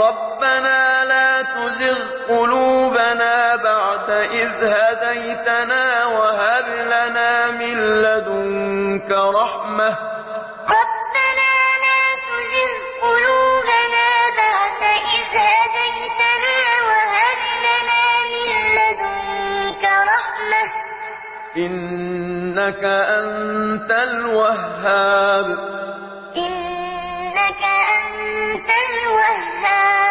رَبَّنَا لَا تُزِغْ قُلُوبَنَا بَعْدَ إِذْ هَدَيْتَنَا وَهَبْ لَنَا مِن لَّدُنكَ رَحْمَةً ۚ رَبَّنَا لَا تُزِغْ قُلُوبَنَا بَعْدَ إِذْ هَدَيْتَنَا وَهَبْ لَنَا مِن لَّدُنكَ رَحْمَةً ۚ إِنَّكَ أَنتَ الْوَهَّابُ.